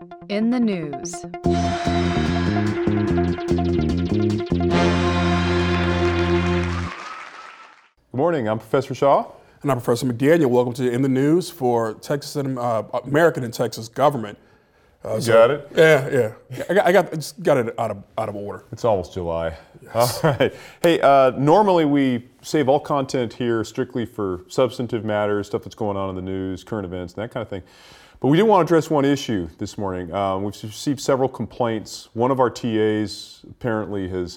In the news. Good morning, I'm Professor Shaw. And I'm Professor McDaniel. Welcome to In the News for Texas and American and Texas government. Got it? Yeah. I just got it out of order. It's almost July. Yes. All right. Hey, normally we save all content here strictly for substantive matters, stuff that's going on in the news, current events, and that kind of thing. But we do want to address one issue this morning. We've received several complaints. One of our TAs apparently has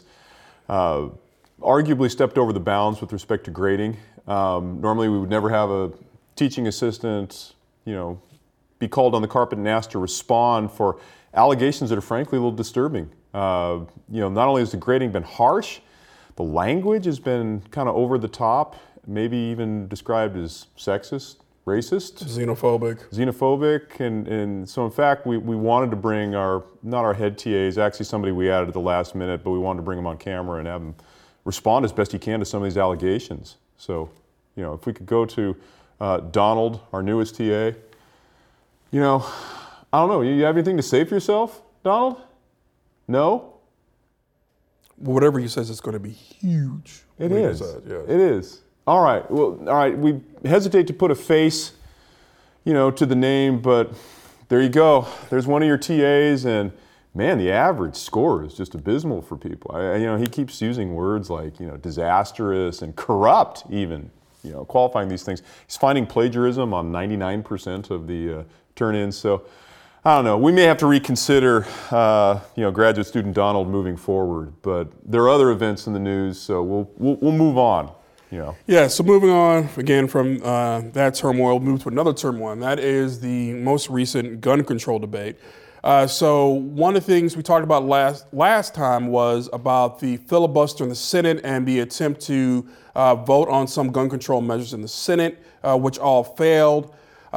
arguably stepped over the bounds with respect to grading. Normally we would never have a teaching assistant, be called on the carpet and asked to respond for allegations that are frankly a little disturbing. Not only has the grading been harsh, the language has been kind of over the top, maybe even described as sexist, racist, xenophobic, and so in fact we wanted to bring not our head TAs, actually somebody we added at the last minute, but we wanted to bring him on camera and have him respond as best he can to some of these allegations. So, if we could go to Donald, our newest TA. I don't know, you have anything to say for yourself, Donald? No? Whatever he says, it's going to be huge. It is. It is. All right. We hesitate to put a face, to the name, but there you go. There's one of your TAs, and man, the average score is just abysmal for people. He keeps using words like, disastrous and corrupt even, qualifying these things. He's finding plagiarism on 99% of the turn-ins. So, I don't know. We may have to reconsider, graduate student Donald moving forward. But there are other events in the news, so we'll move on. Yeah, so moving on again from that turmoil, move to another turmoil, and that is the most recent gun control debate. So one of the things we talked about last time was about the filibuster in the Senate and the attempt to vote on some gun control measures in the Senate, which all failed.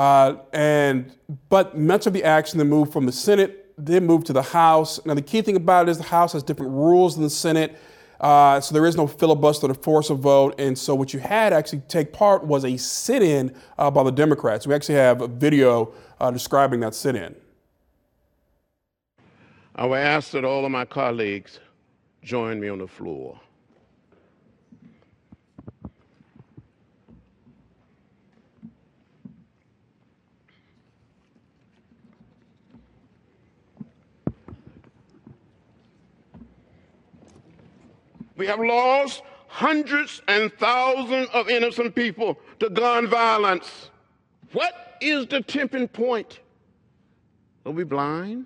But much of the action that moved from the Senate then moved to the House. Now the key thing about it is the House has different rules than the Senate. So there is no filibuster to force a vote. And so what you had actually take part was a sit-in by the Democrats. We actually have a video describing that sit-in. I will ask that all of my colleagues join me on the floor. We have lost hundreds and thousands of innocent people to gun violence. What is the tipping point? Are we blind?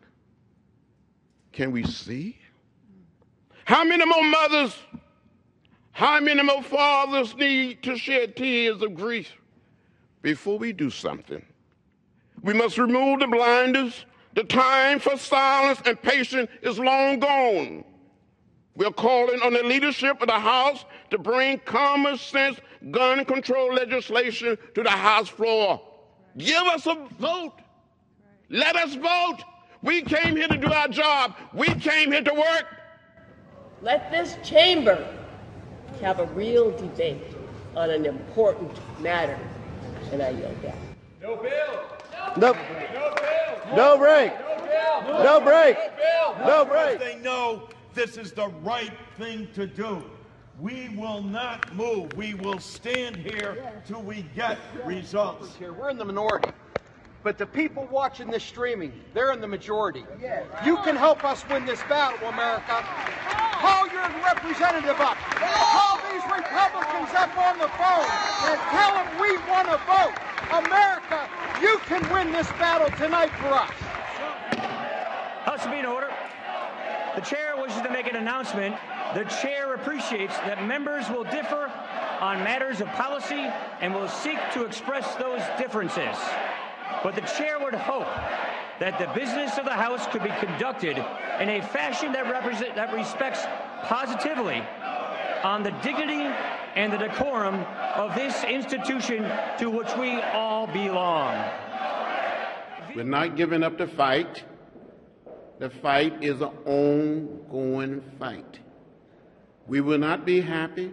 Can we see? How many more mothers, how many more fathers need to shed tears of grief before we do something? We must remove the blinders. The time for silence and patience is long gone. We're calling on the leadership of the House to bring common sense gun control legislation to the House floor. Give us a vote. Let us vote. We came here to do our job. We came here to work. Let this chamber have a real debate on an important matter. And I yield back. No bill. No. No bill. No break. No bill. No break. No bill. No break. They know this is the right thing to do. We will not move. We will stand here till we get results. We're in the minority. But the people watching this streaming, they're in the majority. You can help us win this battle, America. Call your representative up. Call these Republicans up on the phone and tell them we want to vote. America, you can win this battle tonight for us. House will be in order. The chair wishes to make an announcement. The chair appreciates that members will differ on matters of policy and will seek to express those differences. But the chair would hope that the business of the House could be conducted in a fashion that respects positively on the dignity and the decorum of this institution to which we all belong. We're not giving up the fight. The fight is an ongoing fight. We will not be happy.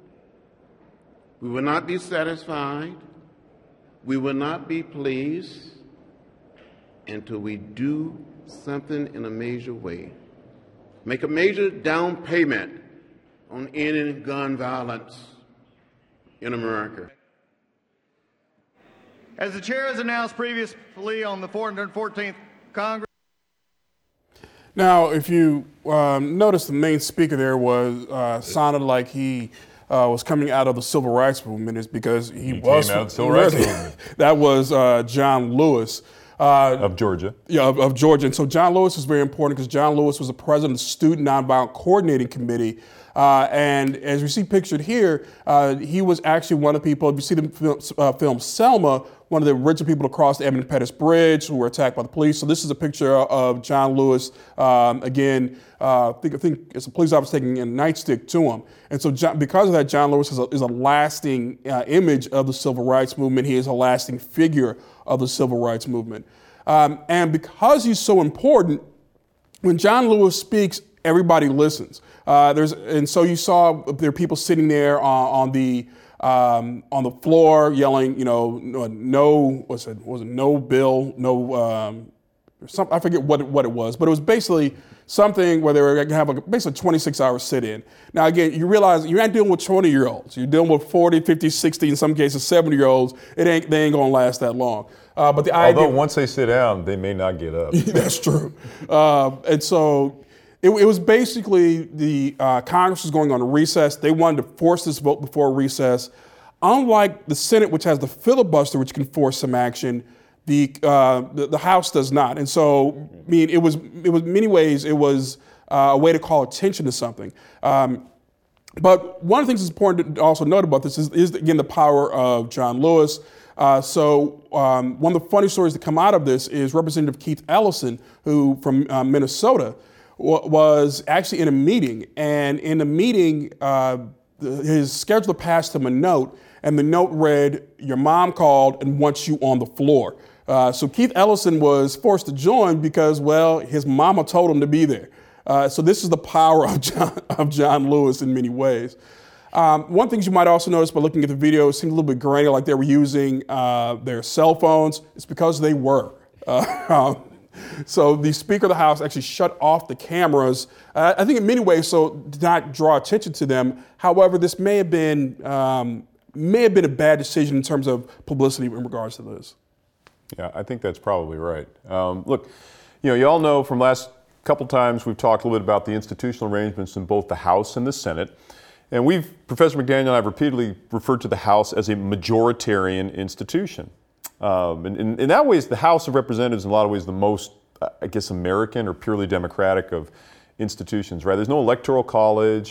We will not be satisfied. We will not be pleased until we do something in a major way. Make a major down payment on ending gun violence in America. As the chair has announced previously on the 414th Congress. Now, if you notice, the main speaker there was sounded like he was coming out of the civil rights movement. Is because he was came out of the civil rights movement. That was John Lewis. Of Georgia. Yeah, of Georgia. And so John Lewis is very important because John Lewis was the president of the Student Nonviolent Coordinating Committee. And as we see pictured here, he was actually one of the people, if you see the film Selma, one of the original people to cross the Edmund Pettus Bridge who were attacked by the police. So this is a picture of John Lewis. Again, I think it's a police officer taking a nightstick to him. And so because of that, John Lewis is a lasting image of the civil rights movement. He is a lasting figure of the civil rights movement. And because he's so important, when John Lewis speaks, everybody listens. And so you saw there are people sitting there on the floor yelling, no, was it no bill, no, I forget what it was, but it was basically something where they were going to have basically 26-hour sit-in. Now, again, you realize you're not dealing with 20-year-olds. You're dealing with 40, 50, 60, in some cases 70-year-olds. They ain't going to last that long. But the idea, although once they sit down, they may not get up. That's true. And so it was basically the Congress was going on a recess. They wanted to force this vote before recess. Unlike the Senate, which has the filibuster, which can force some action, the House does not. And so, I mean, it was in many ways, it was a way to call attention to something. But one of the things that's important to also note about this is again, the power of John Lewis. So one of the funny stories that come out of this is Representative Keith Ellison, who from Minnesota, was actually in a meeting. And in the meeting, his scheduler passed him a note, and the note read, "Your mom called and wants you on the floor." So Keith Ellison was forced to join because, well, his mama told him to be there. So this is the power of John Lewis in many ways. One of the things you might also notice by looking at the video, it seemed a little bit grainy, like they were using their cell phones. It's because they were. So the Speaker of the House actually shut off the cameras, I think in many ways, so did not draw attention to them. However, this may have been a bad decision in terms of publicity in regards to this. Yeah, I think that's probably right. Look, you all know from last couple times we've talked a little bit about the institutional arrangements in both the House and the Senate. And Professor McDaniel and I have repeatedly referred to the House as a majoritarian institution. And in that way, the House of Representatives in a lot of ways the most, I guess, American or purely democratic of institutions, right? There's no electoral college.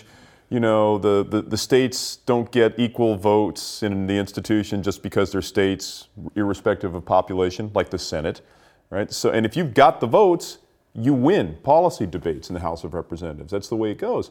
The states don't get equal votes in the institution just because they're states, irrespective of population, like the Senate, right? So, and if you've got the votes, you win policy debates in the House of Representatives. That's the way it goes.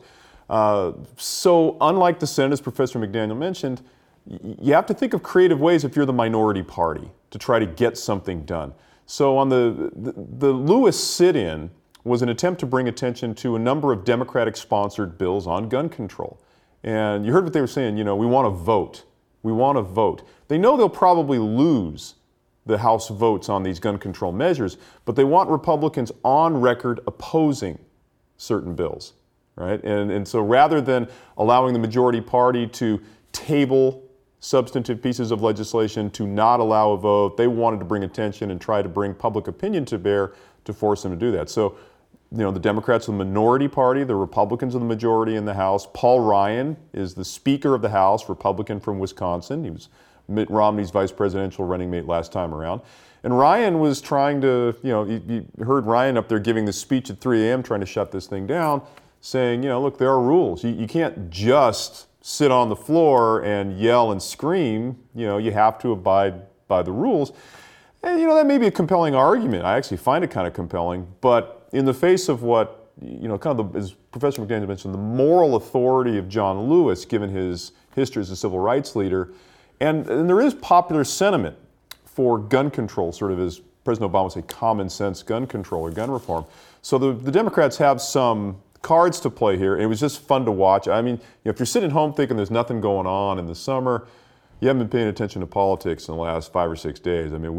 So unlike the Senate, as Professor McDaniel mentioned, you have to think of creative ways if you're the minority party to try to get something done. So on the Lewis sit-in was an attempt to bring attention to a number of Democratic-sponsored bills on gun control. And you heard what they were saying, we want to vote. We want to vote. They know they'll probably lose the House votes on these gun control measures, but they want Republicans on record opposing certain bills, right? And so rather than allowing the majority party to table substantive pieces of legislation to not allow a vote, they wanted to bring attention and try to bring public opinion to bear to force them to do that. So, the Democrats are the minority party, the Republicans are the majority in the House. Paul Ryan is the Speaker of the House, Republican from Wisconsin. He was Mitt Romney's vice presidential running mate last time around. And Ryan was trying to, you heard Ryan up there giving this speech at 3 a.m. trying to shut this thing down, saying, look, there are rules. You can't just sit on the floor and yell and scream. You have to abide by the rules. And, that may be a compelling argument. I actually find it kind of compelling. But in the face of what, as Professor McDaniel mentioned, the moral authority of John Lewis, given his history as a civil rights leader, and there is popular sentiment for gun control, sort of as President Obama would say, common sense gun control or gun reform. So the Democrats have some cards to play here. It was just fun to watch. I mean, if you're sitting home thinking there's nothing going on in the summer, you haven't been paying attention to politics in the last 5 or 6 days. I mean,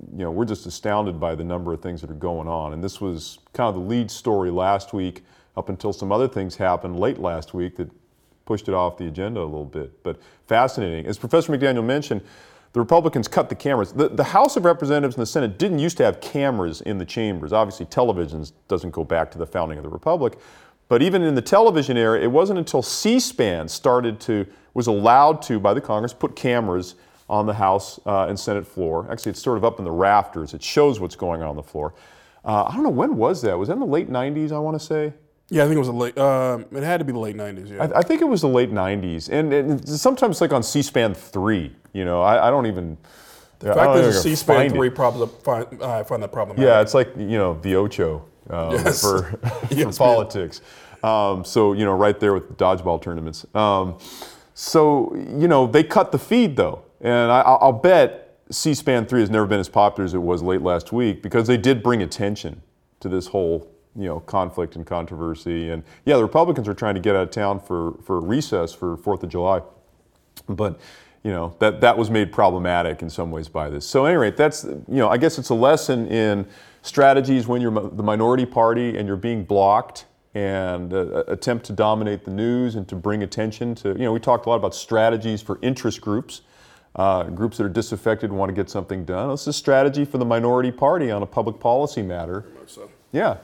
we're just astounded by the number of things that are going on. And this was kind of the lead story last week, up until some other things happened late last week that pushed it off the agenda a little bit. But fascinating. As Professor McDaniel mentioned, the Republicans cut the cameras. The House of Representatives and the Senate didn't used to have cameras in the chambers. Obviously, television doesn't go back to the founding of the Republic. But even in the television era, it wasn't until C-SPAN was allowed to, by the Congress, put cameras on the House and Senate floor. Actually, it's sort of up in the rafters. It shows what's going on the floor. I don't know, when was that? Was that in the late 90s, I want to say? Yeah, I think it was it had to be the late 90s, yeah. I think it was the late 90s. And sometimes like on C-SPAN 3, I don't even... The fact that C-SPAN 3 I find that problematic. Yeah, it's like, the Ocho for politics. Right there with dodgeball tournaments. They cut the feed, though. And I'll bet C-SPAN 3 has never been as popular as it was late last week, because they did bring attention to this whole, conflict and controversy. And yeah, the Republicans are trying to get out of town for recess for 4th of July. But, that was made problematic in some ways by this. So anyway, that's, I guess it's a lesson in strategies when you're the minority party and you're being blocked, and attempt to dominate the news and to bring attention to, we talked a lot about strategies for interest groups. Groups that are disaffected and want to get something done. It's a strategy for the minority party on a public policy matter. So. Yeah,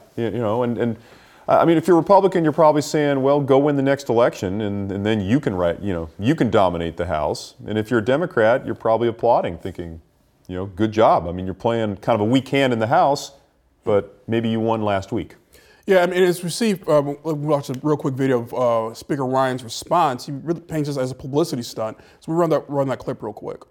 I mean, if you're Republican, you're probably saying, well, go win the next election, and then you can you can dominate the House. And if you're a Democrat, you're probably applauding, thinking, good job. I mean, you're playing kind of a weak hand in the House, but maybe you won last week. Yeah, I mean, it's received, we watched a real quick video of Speaker Ryan's response. He really paints this as a publicity stunt. So we run that clip real quick.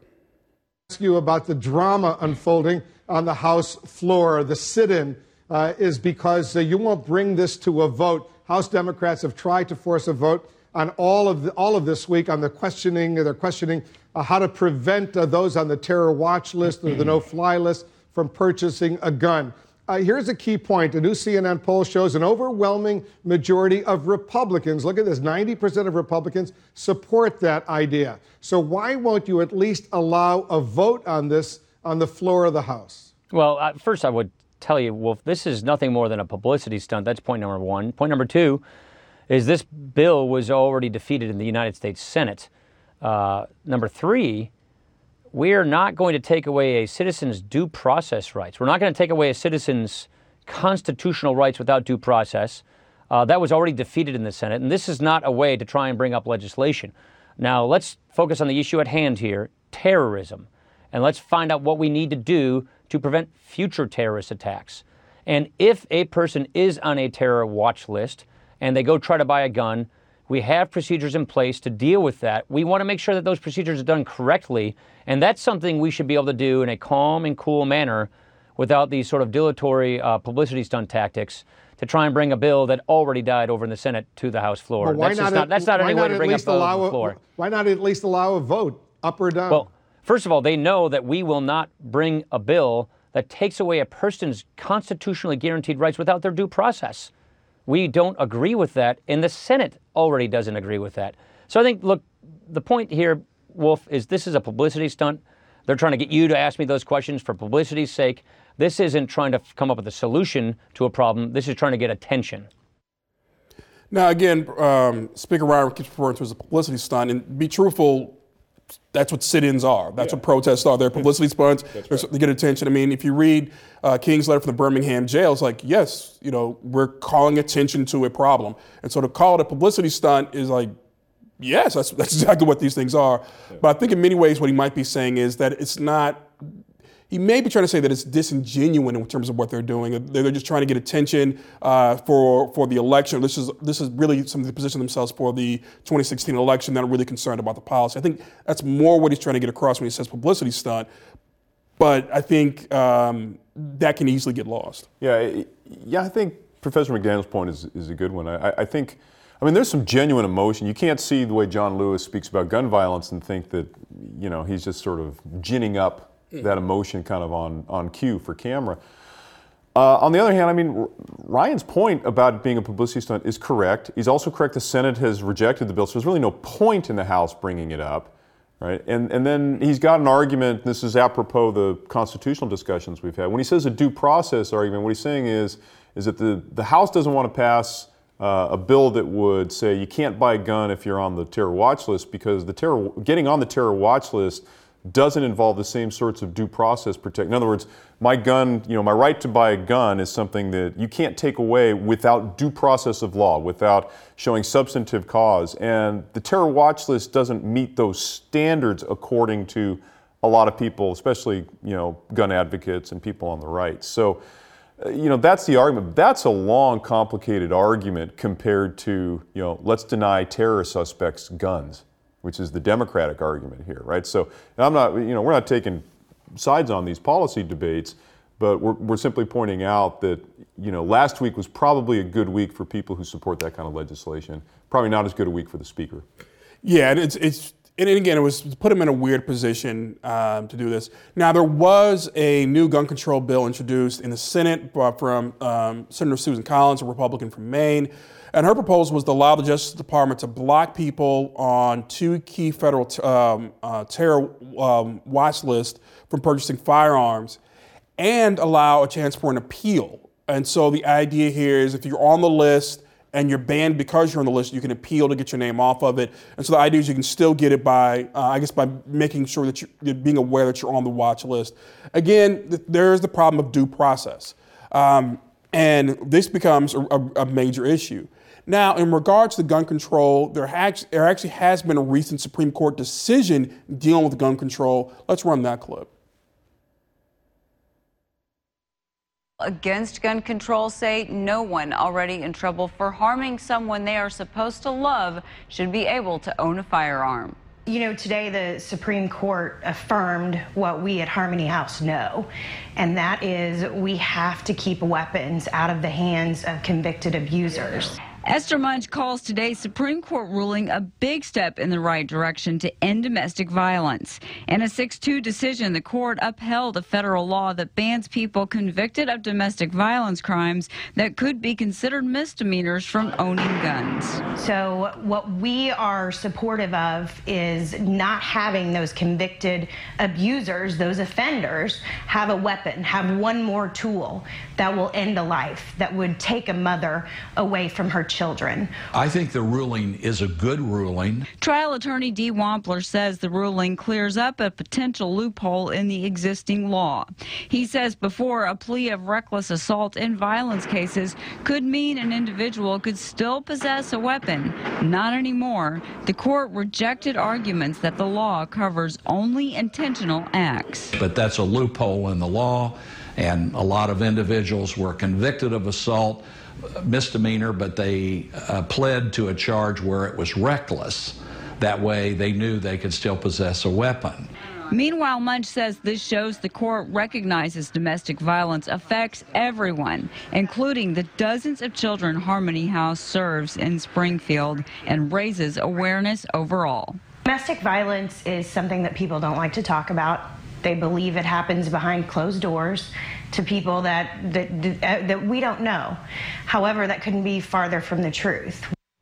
Ask you about the drama unfolding on the House floor. The sit-in is because you won't bring this to a vote. House Democrats have tried to force a vote on all of this week on the questioning. They're questioning how to prevent those on the terror watch list or the no-fly list from purchasing a gun. Here's a key point. A new CNN poll shows an overwhelming majority of Republicans, look at this, 90% of Republicans support that idea. So why won't you at least allow a vote on this on the floor of the House? Well, first I would tell you, Wolf, this is nothing more than a publicity stunt. That's point number one. Point number two is this bill was already defeated in the United States Senate. Number three, we are not going to take away a citizen's due process rights. We're not going to take away a citizen's constitutional rights without due process. That was already defeated in the Senate, and this is not a way to try and bring up legislation. Now, let's focus on the issue at hand here, terrorism, and let's find out what we need to do to prevent future terrorist attacks. And if a person is on a terror watch list and they go try to buy a gun, we have procedures in place to deal with that. We want to make sure that those procedures are done correctly, and that's something we should be able to do in a calm and cool manner without these sort of dilatory publicity stunt tactics to try and bring a bill that already died over in the Senate to the House floor. Well, that's not any way to bring up the floor. Why not at least allow a vote, up or down? Well, first of all, they know that we will not bring a bill that takes away a person's constitutionally guaranteed rights without their due process. We don't agree with that, and the Senate already doesn't agree with that. So I think, look, the point here, Wolf, is this is a publicity stunt. They're trying to get you to ask me those questions for publicity's sake. This isn't trying to come up with a solution to a problem. This is trying to get attention. Now, again, Speaker Ryan keeps referring to it as a publicity stunt, and be truthful, that's what sit-ins are. That's what protests are. They're publicity stunts. They get attention. I mean, if you read King's letter from the Birmingham jail, it's like, yes, we're calling attention to a problem. And so to call it a publicity stunt is like, yes, that's exactly what these things are. Yeah. But I think in many ways what he might be saying is that it's not, he may be trying to say that it's disingenuous in terms of what they're doing. They're just trying to get attention for the election. This is really something to position themselves for the 2016 election. They're not really concerned about the policy. I think that's more what he's trying to get across when he says publicity stunt. But I think that can easily get lost. Yeah, I think Professor McDaniel's point is a good one. I think, there's some genuine emotion. You can't see the way John Lewis speaks about gun violence and think that, he's just sort of ginning up that emotion kind of on cue for camera. On the other hand, Ryan's point about it being a publicity stunt is correct. He's also correct the Senate has rejected the bill, so there's really no point in the House bringing it up. right? And then he's got an argument, this is apropos the constitutional discussions we've had. When he says a due process argument, what he's saying is that the House doesn't want to pass a bill that would say you can't buy a gun if you're on the terror watch list, because getting on the terror watch list doesn't involve the same sorts of due process protection. In other words, my gun, my right to buy a gun is something that you can't take away without due process of law, without showing substantive cause. And the terror watch list doesn't meet those standards according to a lot of people, especially, gun advocates and people on the right. So, that's the argument. That's a long, complicated argument compared to, let's deny terror suspects guns, which is the Democratic argument here, right? So I'm not, we're not taking sides on these policy debates, but we're simply pointing out that, last week was probably a good week for people who support that kind of legislation. Probably not as good a week for the Speaker. Yeah, and again, it was to put him in a weird position to do this. Now, there was a new gun control bill introduced in the Senate from Senator Susan Collins, a Republican from Maine. And her proposal was to allow the Justice Department to block people on 2 key federal terror watch lists from purchasing firearms and allow a chance for an appeal. And so the idea here is if you're on the list and you're banned because you're on the list, you can appeal to get your name off of it. And so the idea is you can still get it by making sure that you're being aware that you're on the watch list. Again, there's the problem of due process. And this becomes a major issue. Now, in regards to gun control, there actually has been a recent Supreme Court decision dealing with gun control. Let's run that clip. Against gun control say no one already in trouble for harming someone they are supposed to love should be able to own a firearm. Today the Supreme Court affirmed what we at Harmony House know, and that is we have to keep weapons out of the hands of convicted abusers. Esther Munch calls today's Supreme Court ruling a big step in the right direction to end domestic violence. In a 6-2 decision, the court upheld a federal law that bans people convicted of domestic violence crimes that could be considered misdemeanors from owning guns. So what we are supportive of is not having those convicted abusers, those offenders, have a weapon, have one more tool that will end a life, that would take a mother away from her children. I think the ruling is a good ruling. Trial attorney Dee Wampler says the ruling clears up a potential loophole in the existing law. He says before, a plea of reckless assault in violence cases could mean an individual could still possess a weapon. Not anymore. The court rejected arguments that the law covers only intentional acts. But that's a loophole in the law, and a lot of individuals were convicted of assault, misdemeanor, but they pled to a charge where it was reckless. That way they knew they could still possess a weapon. Meanwhile, Munch says this shows the court recognizes domestic violence affects everyone, including the dozens of children Harmony House serves in Springfield, and raises awareness overall. Domestic violence is something that people don't like to talk about. They believe it happens behind closed doors to people that we don't know. However, that couldn't be farther from the truth.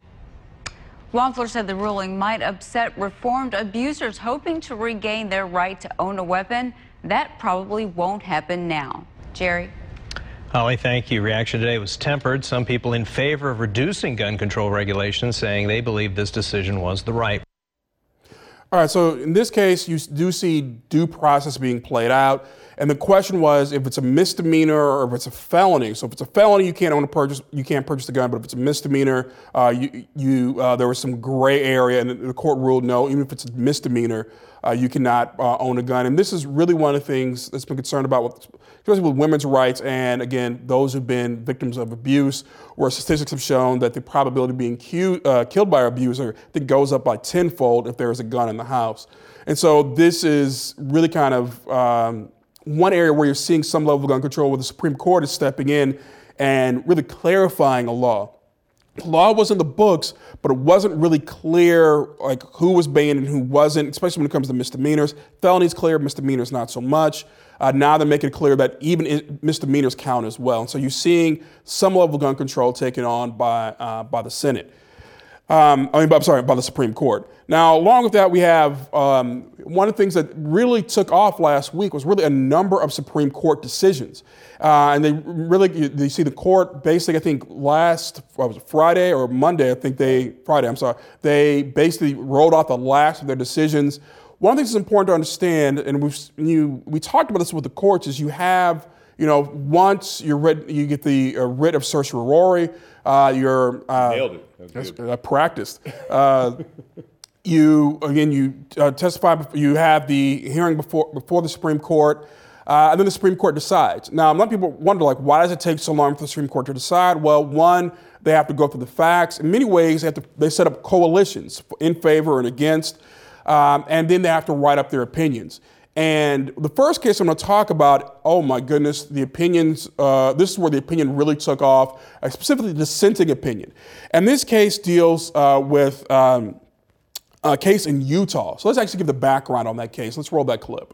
Wampler said the ruling might upset reformed abusers hoping to regain their right to own a weapon. That probably won't happen now. Jerry? Holly, thank you. Reaction today was tempered. Some people in favor of reducing gun control regulations saying they believe this decision was the right. All right, so in this case, you do see due process being played out. And the question was if it's a misdemeanor or if it's a felony. So if it's a felony, you can't purchase the gun. But if it's a misdemeanor, there was some gray area, and the court ruled no. Even if it's a misdemeanor, you cannot own a gun. And this is really one of the things that's been concerned about, especially with women's rights. And again, those who've been victims of abuse, where statistics have shown that the probability of being killed by an abuser that goes up by tenfold if there is a gun in the house. And so this is really kind of one area where you're seeing some level of gun control, where the Supreme Court is stepping in and really clarifying a law. The law was in the books, but it wasn't really clear like who was banned and who wasn't, especially when it comes to misdemeanors. Felonies clear, misdemeanors not so much. Now they're making it clear that even misdemeanors count as well. And so you're seeing some level of gun control taken on by the Senate. By the Supreme Court. Now, along with that, we have one of the things that really took off last week was really a number of Supreme Court decisions. And they see the court basically, I think Friday or Monday, they basically rolled out the last of their decisions. One of the things that's important to understand, and we talked about this with the courts, is you have, once you get the writ of certiorari, nailed it. I practiced. You testify. You have the hearing before the Supreme Court, and then the Supreme Court decides. Now, a lot of people wonder, why does it take so long for the Supreme Court to decide? Well, one, they have to go through the facts. In many ways, they set up coalitions in favor and against, and then they have to write up their opinions. And the first case I'm going to talk about, oh my goodness, the opinions, this is where the opinion really took off, specifically the dissenting opinion. And this case deals with a case in Utah. So let's actually give the background on that case. Let's roll that clip.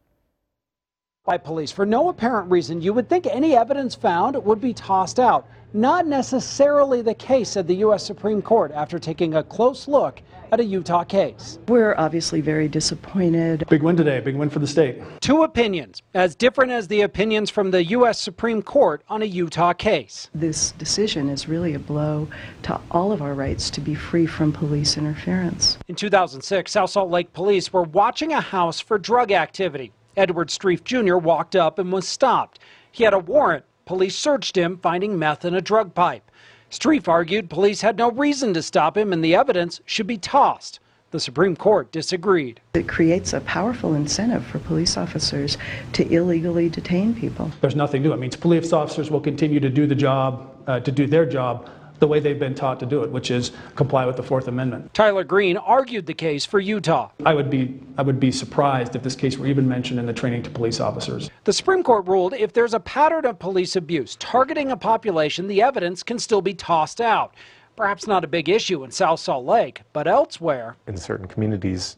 By police for no apparent reason. You would think any evidence found would be tossed out. Not necessarily the case, said the U.S. Supreme Court after taking a close look at a Utah case. We're obviously very disappointed. Big win today, big win for the state. Two opinions, as different as the opinions from the U.S. Supreme Court on a Utah case. This decision is really a blow to all of our rights to be free from police interference. In 2006, South Salt Lake police were watching a house for drug activity. Edward Streif Jr. walked up and was stopped. He had a warrant. Police searched him, finding meth in a drug pipe. Streif argued police had no reason to stop him and the evidence should be tossed. The Supreme Court disagreed. It creates a powerful incentive for police officers to illegally detain people. There's nothing new. It means police officers will continue to do the job, to do their job the way they've been taught to do it, which is comply with the Fourth Amendment. Tyler Green argued the case for Utah. I would be surprised if this case were even mentioned in the training to police officers. The Supreme Court ruled if there's a pattern of police abuse targeting a population, the evidence can still be tossed out. Perhaps not a big issue in South Salt Lake, but elsewhere. In certain communities,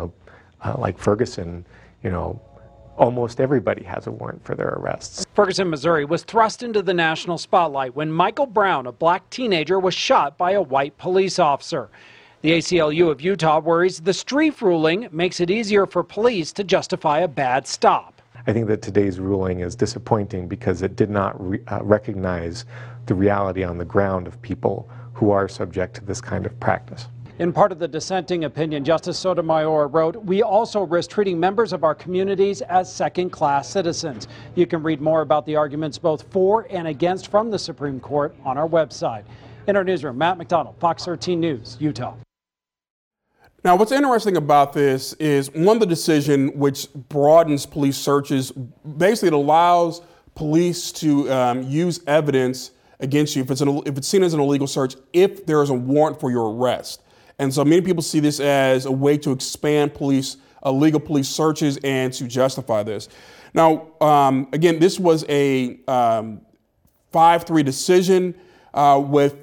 like Ferguson, almost everybody has a warrant for their arrests. Ferguson, Missouri was thrust into the national spotlight when Michael Brown, a black teenager, was shot by a white police officer. The ACLU of Utah worries the Streif ruling makes it easier for police to justify a bad stop. I think that today's ruling is disappointing because it did not recognize the reality on the ground of people who are subject to this kind of practice. In part of the dissenting opinion, Justice Sotomayor wrote, "We also risk treating members of our communities as second-class citizens." You can read more about the arguments both for and against from the Supreme Court on our website. In our newsroom, Matt McDonald, Fox 13 News, Utah. Now, what's interesting about this is one of the decision which broadens police searches. Basically, it allows police to use evidence against you if it's seen as an illegal search if there is a warrant for your arrest. And so many people see this as a way to expand legal police searches and to justify this. Now, again, this was a 5-3 decision with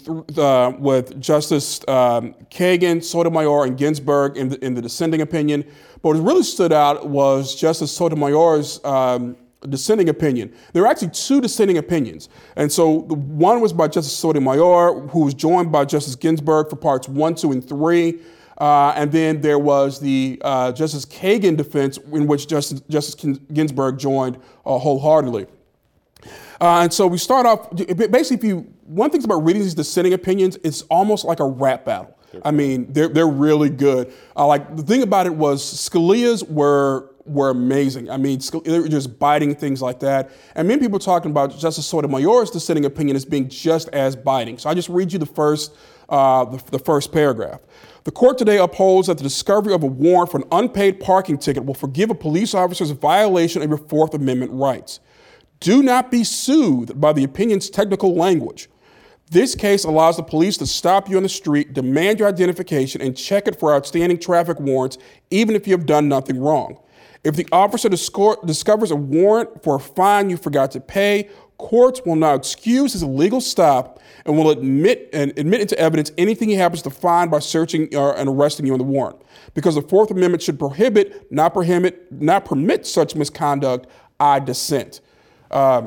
Justice Kagan, Sotomayor, and Ginsburg in the dissenting opinion. But what really stood out was Justice Sotomayor's dissenting opinion. There were actually two dissenting opinions. And so the one was by Justice Sotomayor, who was joined by Justice Ginsburg for parts 1, 2, and 3. And then there was the Justice Kagan defense in which Justice Ginsburg joined wholeheartedly. And so we start off, basically, one thing about reading these dissenting opinions, it's almost like a rap battle. I mean, they're really good. The thing about it was Scalia's were amazing. I mean, they were just biting, things like that. And many people are talking about Justice Sotomayor's dissenting opinion as being just as biting. So I just read you the first paragraph. The court today upholds that the discovery of a warrant for an unpaid parking ticket will forgive a police officer's violation of your Fourth Amendment rights. Do not be soothed by the opinion's technical language. This case allows the police to stop you on the street, demand your identification, and check it for outstanding traffic warrants, even if you have done nothing wrong. If the officer discovers a warrant for a fine you forgot to pay, courts will now excuse his illegal stop and will admit into evidence anything he happens to find by searching and arresting you on the warrant. Because the Fourth Amendment should prohibit, not permit such misconduct, I dissent.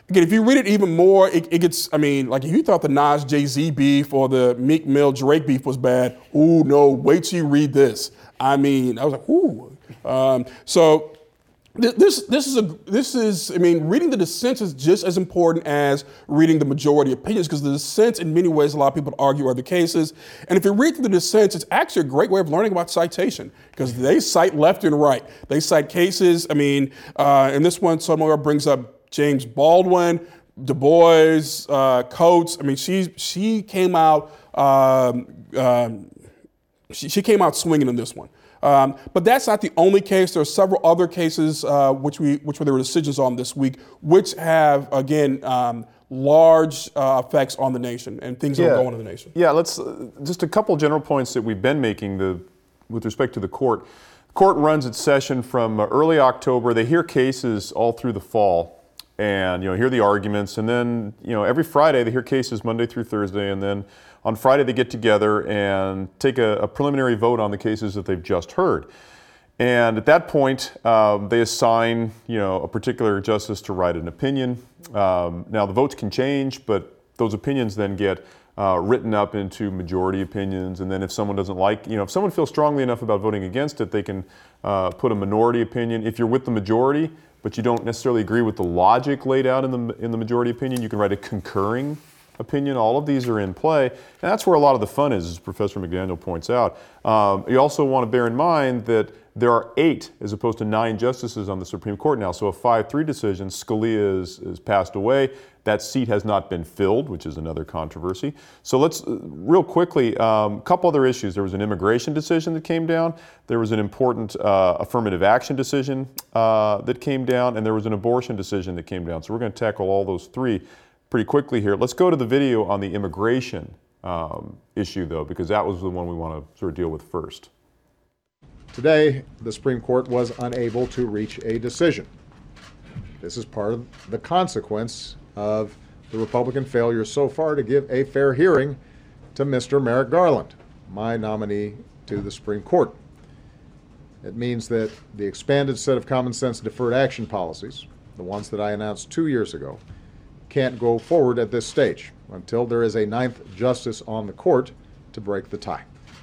again, if you read it even more, it gets, I mean, like if you thought the Nas Jay-Z beef or the Meek Mill Drake beef was bad, ooh, no, wait till you read this. I mean, I was like, ooh. So this is, I mean, reading the dissents is just as important as reading the majority opinions, because the dissents, in many ways, a lot of people argue are the cases. And if you read through the dissents, it's actually a great way of learning about citation, because they cite left and right. They cite cases. I mean, in this one, Sotomayor brings up James Baldwin, Du Bois, Coates. I mean, she came out she came out swinging in this one. But that's not the only case. There are several other cases which there were decisions on this week, which have, again, large effects on the nation and things that are going on in the nation. Yeah, let's just a couple general points that we've been making with respect to the court. The court runs its session from early October. They hear cases all through the fall, and hear the arguments, and then every Friday they hear cases Monday through Thursday, and then on Friday they get together and take a preliminary vote on the cases that they've just heard. And at that point, they assign a particular justice to write an opinion. Now the votes can change, but those opinions then get written up into majority opinions. And then if someone doesn't like, if someone feels strongly enough about voting against it, they can put a minority opinion. If you're with the majority, but you don't necessarily agree with the logic laid out in the majority opinion, you can write a concurring opinion. All of these are in play, and that's where a lot of the fun is, as Professor McDaniel points out. You also want to bear in mind that there are 8 as opposed to 9 justices on the Supreme Court now, so a 5-3 decision. Scalia is passed away. That seat has not been filled, which is another controversy. So let's, real quickly, a couple other issues. There was an immigration decision that came down. There was an important affirmative action decision that came down, and there was an abortion decision that came down. So we're going to tackle all those 3 pretty quickly here. Let's go to the video on the immigration issue, though, because that was the one we want to sort of deal with first. Today, the Supreme Court was unable to reach a decision. This is part of the consequence of the Republican failure so far to give a fair hearing to Mr. Merrick Garland, my nominee to the Supreme Court. It means that the expanded set of common sense deferred action policies, the ones that I announced 2 years ago, can't go forward at this stage until there is a 9th justice on the court to break the tie.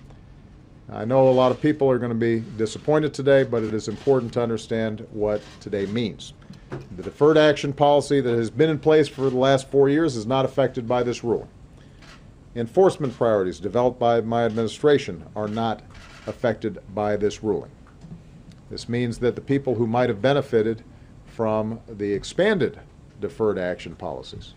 I know a lot of people are going to be disappointed today, but it is important to understand what today means. The deferred action policy that has been in place for the last 4 years is not affected by this ruling. Enforcement priorities developed by my administration are not affected by this ruling. This means that the people who might have benefited from the expanded deferred action policies,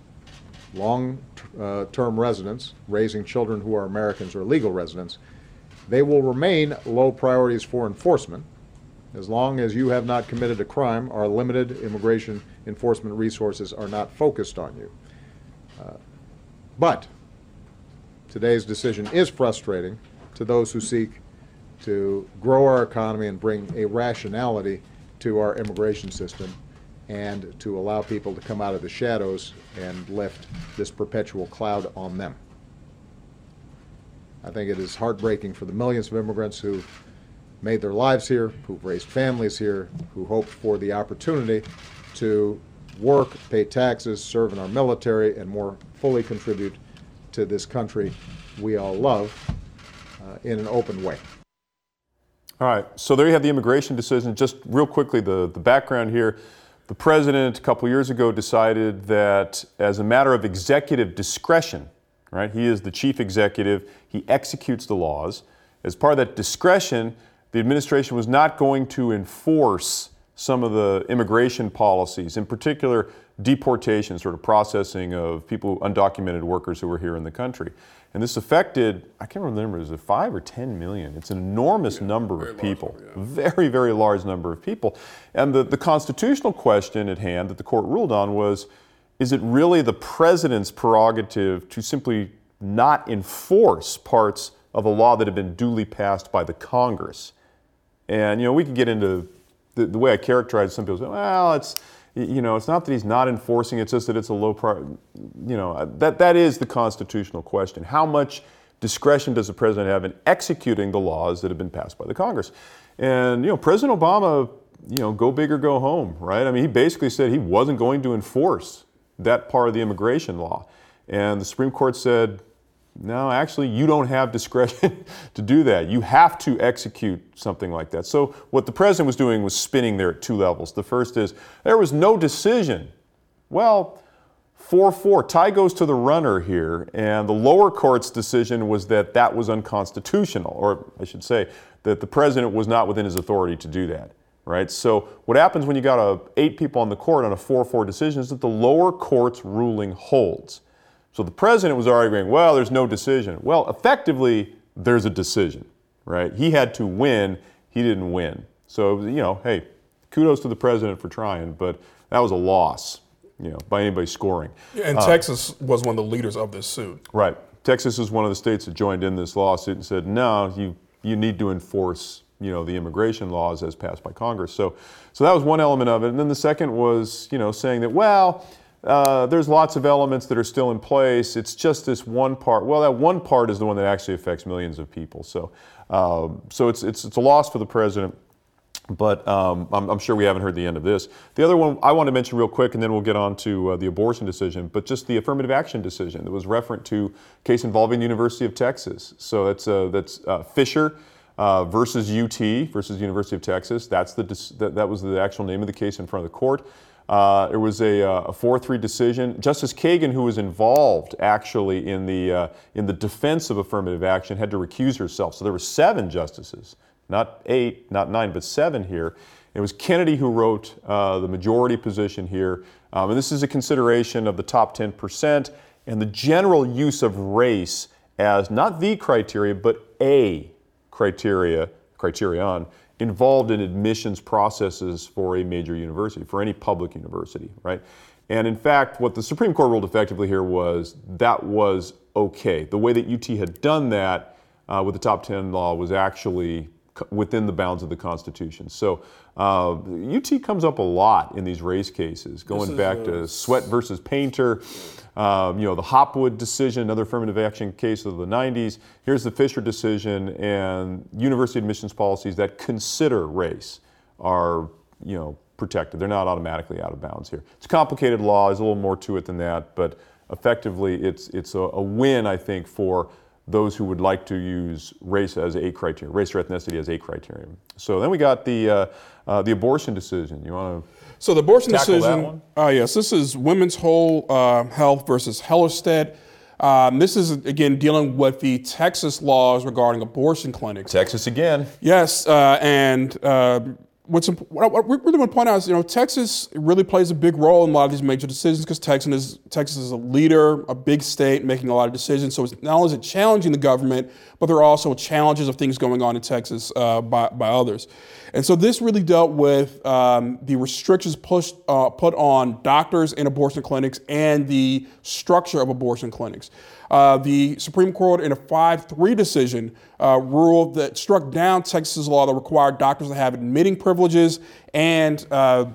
long-term residents raising children who are Americans or legal residents, they will remain low priorities for enforcement as long as you have not committed a crime. Our limited immigration enforcement resources are not focused on you. But today's decision is frustrating to those who seek to grow our economy and bring a rationality to our immigration system and to allow people to come out of the shadows and lift this perpetual cloud on them. I think it is heartbreaking for the millions of immigrants who've made their lives here, who've raised families here, who hope for the opportunity to work, pay taxes, serve in our military, and more fully contribute to this country we all love in an open way. All right, so there you have the immigration decision. Just real quickly, the background here. The president a couple years ago decided that as a matter of executive discretion, right, he is the chief executive, he executes the laws. As part of that discretion, the administration was not going to enforce some of the immigration policies, in particular deportation, sort of processing of people, undocumented workers who were here in the country. And this affected, I can't remember, is it 5 or 10 million? It's an enormous number of people, very, very large number of people. And the constitutional question at hand that the court ruled on was, is it really the president's prerogative to simply not enforce parts of a law that had been duly passed by the Congress? And, we could get into the way I characterize it. Some people say, well, it's not that he's not enforcing, it's just that it's a low priority. That is the constitutional question. How much discretion does the president have in executing the laws that have been passed by the Congress? And, President Obama, go big or go home, right? I mean, he basically said he wasn't going to enforce that part of the immigration law. And the Supreme Court said, no, actually, you don't have discretion to do that. You have to execute something like that. So what the president was doing was spinning there at two levels. The first is, there was no decision. Well, 4-4, tie goes to the runner here, and the lower court's decision was that that was unconstitutional, or I should say, that the president was not within his authority to do that, right? So what happens when you got 8 people on the court on a 4-4 decision is that the lower court's ruling holds. So the president was arguing, well, there's no decision. Well, effectively, there's a decision, right? He had to win, he didn't win. So, you know, hey, kudos to the president for trying, but that was a loss, you know, by anybody scoring. Yeah, and Texas was one of the leaders of this suit. Right. Texas is one of the states that joined in this lawsuit and said, no, you need to enforce, you know, the immigration laws as passed by Congress. So that was one element of it. And then the second was, you know, saying that, well, there's lots of elements that are still in place. It's just this one part. Well, that one part is the one that actually affects millions of people. So it's a loss for the president. But I'm sure we haven't heard the end of this. The other one I want to mention real quick, and then we'll get on to the abortion decision, but just the affirmative action decision that was referent to a case involving the University of Texas. So that's Fisher versus UT versus University of Texas. That was the actual name of the case in front of the court. It was a 4-3 decision. Justice Kagan, who was involved actually in the defense of affirmative action, had to recuse herself. So there were 7 justices, not 8, not 9, but 7 here. It was Kennedy who wrote the majority position here. And this is a consideration of the top 10% and the general use of race as not the criteria, but a criterion involved in admissions processes for a major university, for any public university, right? And in fact, what the Supreme Court ruled effectively here was that was okay. The way that UT had done that with the top 10 law was actually within the bounds of the Constitution. So UT comes up a lot in these race cases, going back to Sweat versus Painter, you know, the Hopwood decision, another affirmative action case of the 90s. Here's the Fisher decision, and university admissions policies that consider race are, you know, protected. They're not automatically out of bounds here. It's a complicated law. There's a little more to it than that, but effectively it's a win, I think, for those who would like to use race as a criterion, race or ethnicity as a criterion. So then we got the abortion decision. You want to So the abortion tackle decision, that one? Yes, this is Women's Whole Health versus Hellerstedt. This is, again, dealing with the Texas laws regarding abortion clinics. Texas again. Yes, what we really want to point out is, you know, Texas really plays a big role in a lot of these major decisions because Texas is a leader, a big state making a lot of decisions. So it's not only is it challenging the government, but there are also challenges of things going on in Texas by others. And so this really dealt with the restrictions put on doctors in abortion clinics and the structure of abortion clinics. The Supreme Court, in a 5-3 decision, ruled that struck down Texas's law that required doctors to have admitting privileges and for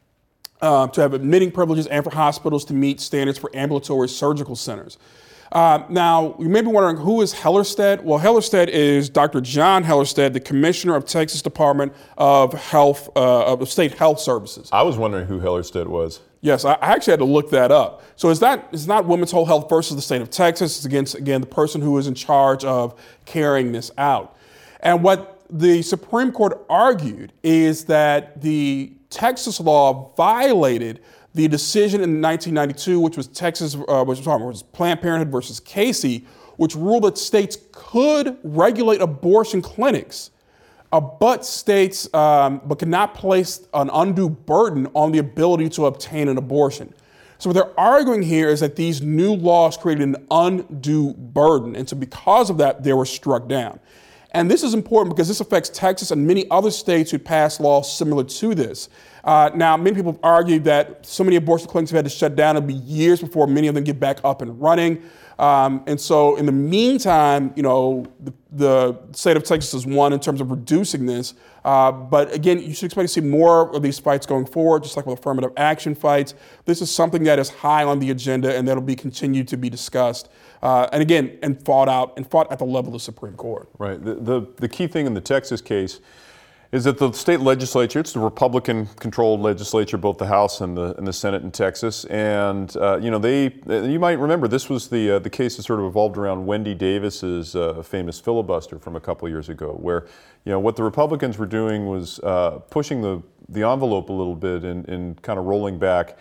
hospitals to meet standards for ambulatory surgical centers. Now, you may be wondering, who is Hellerstedt? Well, Hellerstedt is Dr. John Hellerstedt, the Commissioner of Texas Department of Health, of State Health Services. I was wondering who Hellerstedt was. Yes, I actually had to look that up. So it's not Women's Whole Health versus the state of Texas. It's again the person who is in charge of carrying this out. And what the Supreme Court argued is that the Texas law violated the decision in 1992, which was Planned Parenthood versus Casey, which ruled that states could regulate abortion clinics, but could not place an undue burden on the ability to obtain an abortion. So what they're arguing here is that these new laws created an undue burden, and so because of that, they were struck down. And this is important because this affects Texas and many other states who passed laws similar to this. Now, many people have argued that so many abortion clinics have had to shut down. It'll be years before many of them get back up and running. And so in the meantime, you know, the state of Texas has won in terms of reducing this. But again, you should expect to see more of these fights going forward, just like with affirmative action fights. This is something that is high on the agenda and that'll be continued to be discussed. And fought at the level of the Supreme Court. Right. The key thing in the Texas case is that the state legislature, it's the Republican-controlled legislature, both the House and the Senate in Texas, and you might remember this was the case that sort of evolved around Wendy Davis's famous filibuster from a couple years ago, where what the Republicans were doing was pushing the envelope a little bit and kind of rolling back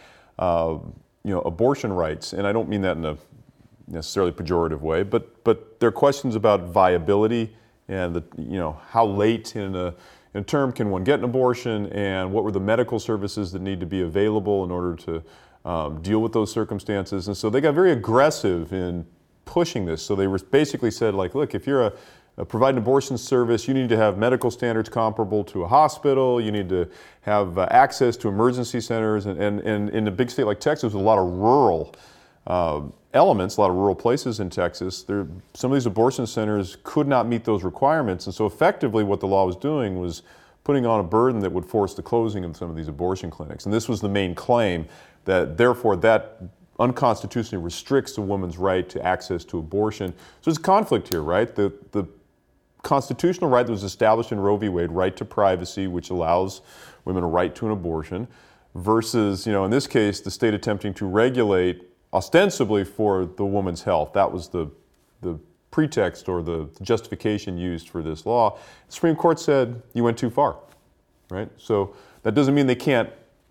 abortion rights, and I don't mean that in a necessarily pejorative way, but there are questions about viability and how late in a term can one get an abortion, and what were the medical services that need to be available in order to deal with those circumstances. And so they got very aggressive in pushing this. So they basically said, like, look, if you're provide an abortion service, you need to have medical standards comparable to a hospital, you need to have access to emergency centers, and in a big state like Texas, with a lot of rural elements, a lot of rural places in Texas, some of these abortion centers could not meet those requirements. And so effectively what the law was doing was putting on a burden that would force the closing of some of these abortion clinics. And this was the main claim, that therefore that unconstitutionally restricts a woman's right to access to abortion. So there's a conflict here, right? The constitutional right that was established in Roe v. Wade, right to privacy, which allows women a right to an abortion, versus, in this case, the state attempting to regulate ostensibly for the woman's health. That was the pretext or the justification used for this law. The Supreme Court said you went too far, right? So that doesn't mean they can't,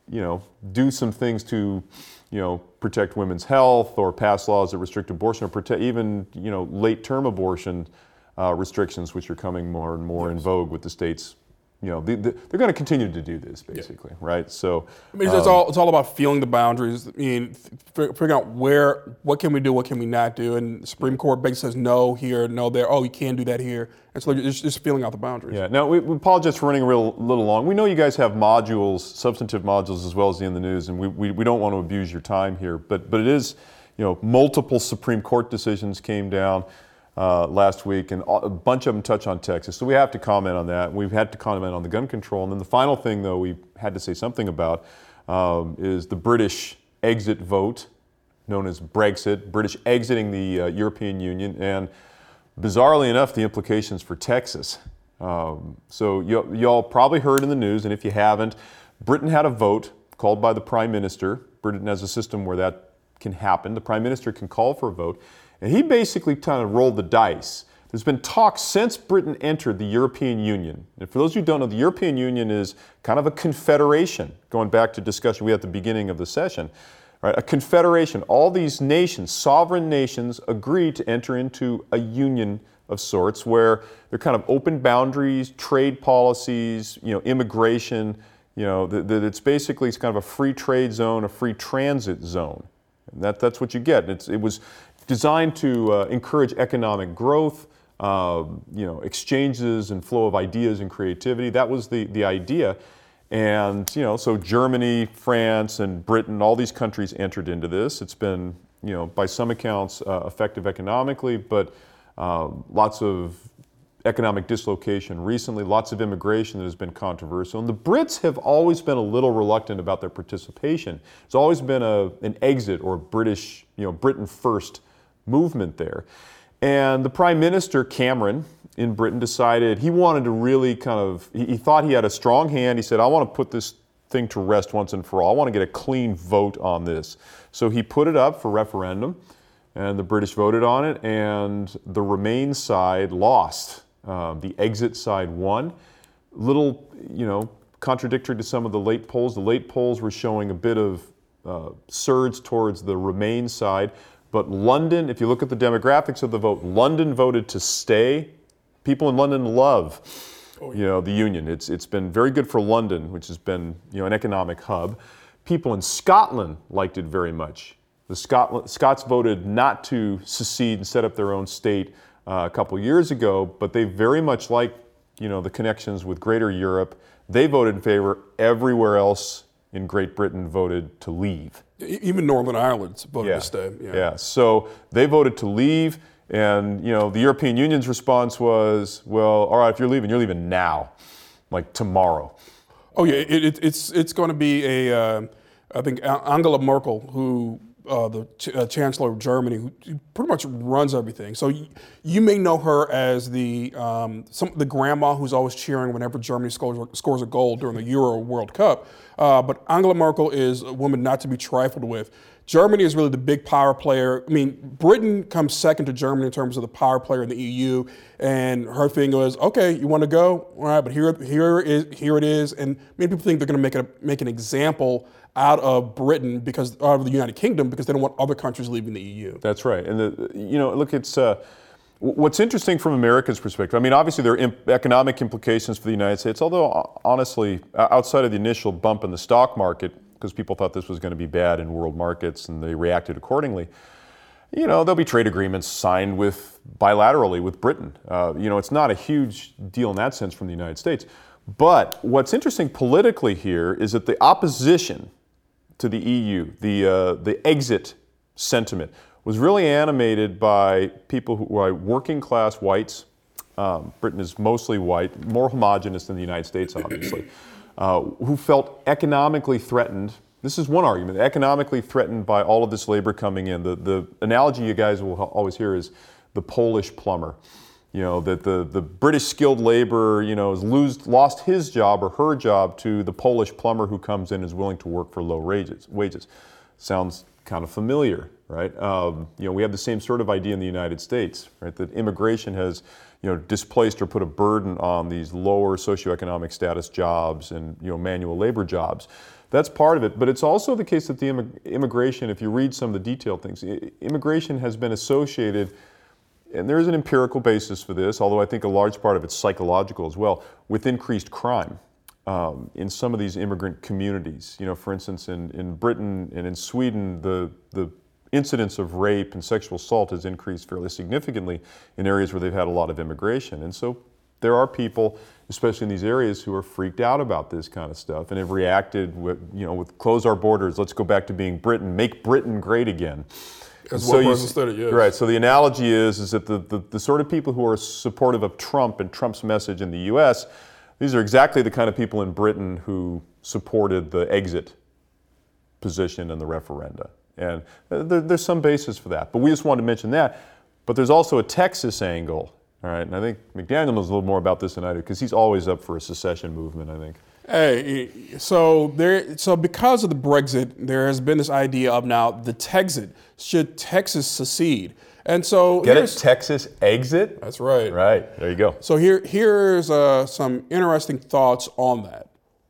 do some things to, protect women's health or pass laws that restrict abortion or protect even, late-term abortion restrictions, which are coming more and more in vogue with the states. They're going to continue to do this, basically, right? So it's all about feeling the boundaries. Figuring out what can we do, what can we not do, and the Supreme Court basically says no here, no there. Oh, you can do that here, and so just feeling out the boundaries. Yeah. Now we apologize for running a little long. We know you guys have modules, substantive modules, as well as in the news, and we don't want to abuse your time here, but it is, multiple Supreme Court decisions came down last week, and a bunch of them touch on Texas. So we have to comment on that. We've had to comment on the gun control. And then the final thing, though, we had to say something about is the British exit vote, known as Brexit, British exiting the European Union, and bizarrely enough, the implications for Texas. So y'all probably heard in the news, and if you haven't, Britain had a vote called by the Prime Minister. Britain has a system where that can happen. The Prime Minister can call for a vote. And he basically kind of rolled the dice. There's been talk since Britain entered the European Union. And for those of you who don't know, the European Union is kind of a confederation, going back to discussion we had at the beginning of the session. Right? A confederation. All these nations, sovereign nations, agree to enter into a union of sorts where they're kind of open boundaries, trade policies, immigration, that it's basically kind of a free trade zone, a free transit zone. And that's what you get. It was designed to encourage economic growth, exchanges and flow of ideas and creativity. That was the idea. And, so Germany, France, and Britain, all these countries entered into this. It's been, by some accounts, effective economically, but lots of economic dislocation recently, lots of immigration that has been controversial. And the Brits have always been a little reluctant about their participation. It's always been an exit or a British, Britain first movement there. And the Prime Minister, Cameron, in Britain decided he wanted to really he thought he had a strong hand. He said, I want to put this thing to rest once and for all. I want to get a clean vote on this. So he put it up for referendum, and the British voted on it, and the Remain side lost. The exit side won. Little, contradictory to some of the late polls. The late polls were showing a bit of surge towards the Remain side. But London, if you look at the demographics of the vote, London voted to stay. People in London love, the union. It's been very good for London, which has been, an economic hub. People in Scotland liked it very much. The Scots voted not to secede and set up their own state a couple years ago, but they very much like, the connections with Greater Europe. They voted in favor. Everywhere else in Great Britain voted to leave. Even Northern Ireland voted to stay. Yeah, so they voted to leave, and the European Union's response was, well, all right, if you're leaving now, like tomorrow. Oh yeah, it's going to be I think Angela Merkel, who Chancellor of Germany, who pretty much runs everything. So you may know her as the grandma who's always cheering whenever Germany scores a goal during the Euro World Cup. But Angela Merkel is a woman not to be trifled with. Germany is really the big power player. I mean, Britain comes second to Germany in terms of the power player in the EU. And her thing was, okay, you want to go? All right, but here it is. And many people think they're going to make an example out of Britain out of the United Kingdom because they don't want other countries leaving the EU. That's right. And look, it's what's interesting from America's perspective. I mean, obviously there are economic implications for the United States. Although honestly, outside of the initial bump in the stock market, because people thought this was going to be bad in world markets and they reacted accordingly. There'll be trade agreements signed bilaterally with Britain. It's not a huge deal in that sense from the United States. But what's interesting politically here is that the opposition to the EU, the exit sentiment, was really animated by people who are working class whites. Britain is mostly white, more homogenous than the United States, obviously. Who felt economically threatened. This is one argument, economically threatened by all of this labor coming in. The analogy you guys will always hear is the Polish plumber. That the British skilled labor, has lost his job or her job to the Polish plumber who comes in and is willing to work for low wages. Sounds kind of familiar, right? We have the same sort of idea in the United States, right? That immigration has displaced or put a burden on these lower socioeconomic status jobs and manual labor jobs. That's part of it, but it's also the case that the immigration, if you read some of the detailed things, immigration has been associated, and there is an empirical basis for this, although I think a large part of it's psychological as well, with increased crime in some of these immigrant communities. For instance, in Britain and in Sweden, the incidence of rape and sexual assault has increased fairly significantly in areas where they've had a lot of immigration. And so there are people, especially in these areas, who are freaked out about this kind of stuff and have reacted with close our borders, let's go back to being Britain, make Britain great again. As one person studied, yes. Right, so the analogy is that the sort of people who are supportive of Trump and Trump's message in the U.S., these are exactly the kind of people in Britain who supported the exit position in the referenda. And there's some basis for that. But we just wanted to mention that. But there's also a Texas angle, all right? And I think McDaniel knows a little more about this than I do because he's always up for a secession movement, I think. Hey, so because of the Brexit, there has been this idea of now the Texit. Should Texas secede? And so get it, Texas exit? That's right. Right, there you go. So here's some interesting thoughts on that.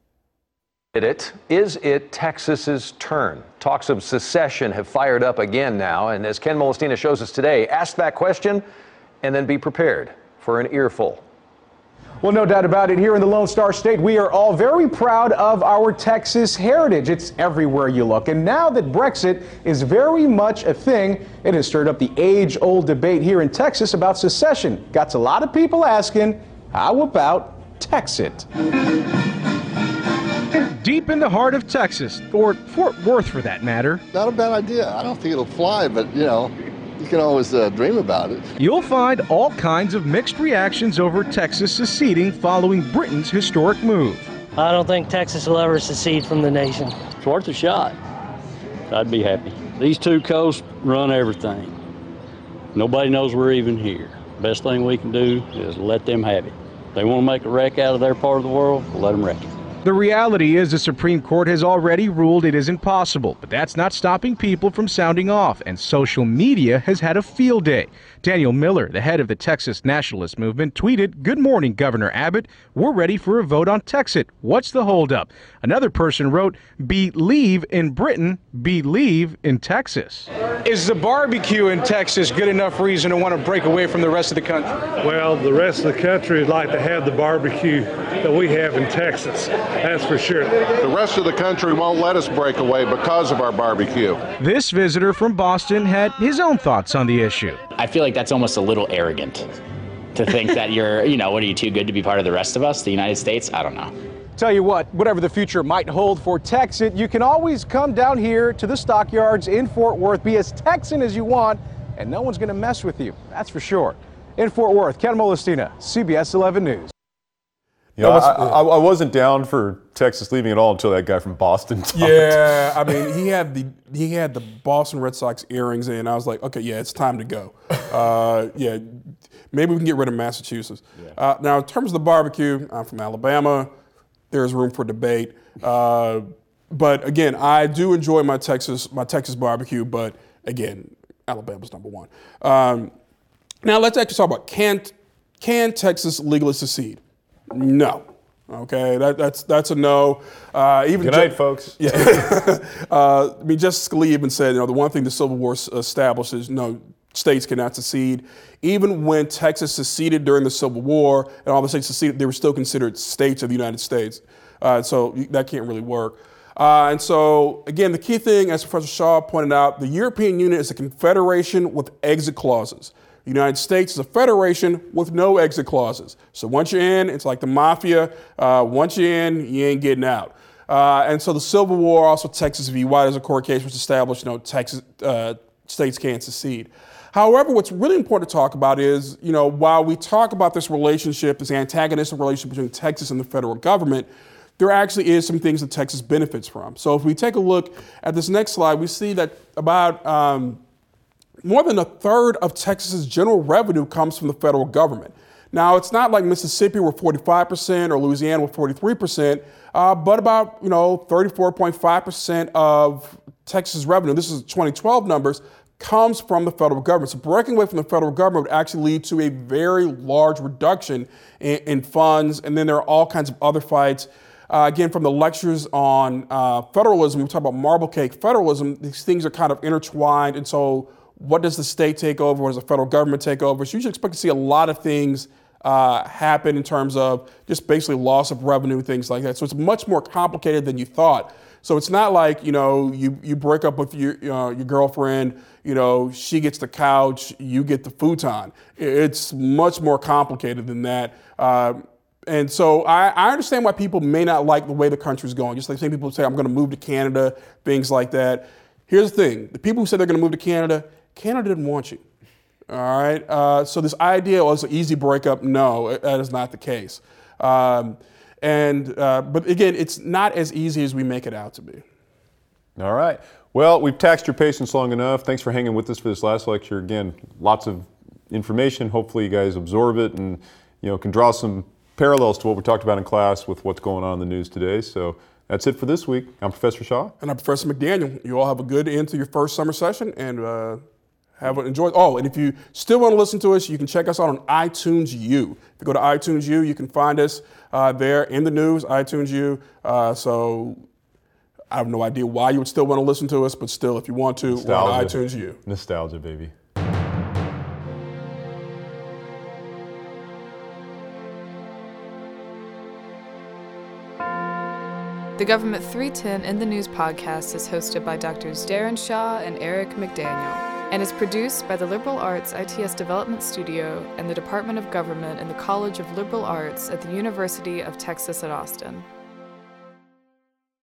Is it Texas's turn? Talks of secession have fired up again now, and as Ken Molestina shows us today, ask that question and then be prepared for an earful. Well, no doubt about it. Here in the Lone Star State, we are all very proud of our Texas heritage. It's everywhere you look. And now that Brexit is very much a thing, it has stirred up the age-old debate here in Texas about secession. Got a lot of people asking, how about Texit? Deep in the heart of Texas, or Fort Worth for that matter. Not a bad idea. I don't think it'll fly, but you can always dream about it. You'll find all kinds of mixed reactions over Texas seceding following Britain's historic move. I don't think Texas will ever secede from the nation. It's worth a shot. I'd be happy. These two coasts run everything. Nobody knows we're even here. Best thing we can do is let them have it. If they want to make a wreck out of their part of the world, we'll let them wreck it. The reality is the Supreme Court has already ruled it isn't possible, but that's not stopping people from sounding off, and social media has had a field day. Daniel Miller, the head of the Texas Nationalist Movement, tweeted, "Good morning, Governor Abbott. We're ready for a vote on Texit. What's the holdup?" Another person wrote, "Believe in Britain, believe in Texas." Is the barbecue in Texas good enough reason to want to break away from the rest of the country? Well, the rest of the country would like to have the barbecue that we have in Texas. That's for sure. The rest of the country won't let us break away because of our barbecue. This visitor from Boston had his own thoughts on the issue. I feel like that's almost a little arrogant to think that you're, what are you, too good to be part of the rest of us, the United States? I don't know. Tell you what, whatever the future might hold for Texit, you can always come down here to the stockyards in Fort Worth, be as Texan as you want, and no one's going to mess with you. That's for sure. In Fort Worth, Ken Molestina, CBS 11 News. You know, I wasn't down for Texas leaving at all until that guy from Boston talked. Yeah, I mean, he had the Boston Red Sox earrings in. I was like, okay, yeah, it's time to go. Yeah, maybe we can get rid of Massachusetts. Yeah. Now, in terms of the barbecue, I'm from Alabama. There's room for debate. But again, I do enjoy my Texas barbecue. But again, Alabama's number one. Now let's actually talk about can Texas legally secede? No. Okay, that's a no. Good night, folks. Yeah. I mean, Justice Scalia even said, the one thing the Civil War establishes, states cannot secede. Even when Texas seceded during the Civil War and all the states seceded, they were still considered states of the United States. So that can't really work. And so, again, the key thing, as Professor Shaw pointed out, the European Union is a confederation with exit clauses. The United States is a federation with no exit clauses. So once you're in, it's like the mafia. Once you're in, you ain't getting out. And so the Civil War, also Texas v. White as a court case, was established, Texas states can't secede. However, what's really important to talk about is, while we talk about this relationship, this antagonistic relationship between Texas and the federal government, there actually is some things that Texas benefits from. So if we take a look at this next slide, we see that about more than a third of Texas's general revenue comes from the federal government. Now, it's not like Mississippi where 45% or Louisiana with 43%, but about 34.5% of Texas revenue, this is 2012 numbers, comes from the federal government. So breaking away from the federal government would actually lead to a very large reduction in funds, and then there are all kinds of other fights. Again, from the lectures on federalism, we talk about marble cake federalism, these things are kind of intertwined, and so what does the state take over? What does the federal government take over? So you should expect to see a lot of things happen in terms of just basically loss of revenue, things like that. So it's much more complicated than you thought. So it's not like, you break up with your girlfriend, she gets the couch, you get the futon. It's much more complicated than that. And so I understand why people may not like the way the country's going. Just like some people say, I'm going to move to Canada, things like that. Here's the thing. The people who said they're going to move to Canada didn't want you. All right? So this idea was an easy breakup. No, that is not the case. But again, it's not as easy as we make it out to be. All right. Well, we've taxed your patience long enough. Thanks for hanging with us for this last lecture. Again, lots of information. Hopefully you guys absorb it and can draw some parallels to what we talked about in class with what's going on in the news today. So that's it for this week. I'm Professor Shaw. And I'm Professor McDaniel. You all have a good end to your first summer session and enjoy. Oh, and if you still want to listen to us, you can check us out on iTunes U. If you go to iTunes U, you can find us there in the news, iTunes U. So I have no idea why you would still want to listen to us, but still, if you want to, we're on iTunes U. Nostalgia, baby. The Government 310 in the News podcast is hosted by Drs. Darren Shaw and Eric McDaniel, and is produced by the Liberal Arts ITS Development Studio and the Department of Government in the College of Liberal Arts at the University of Texas at Austin.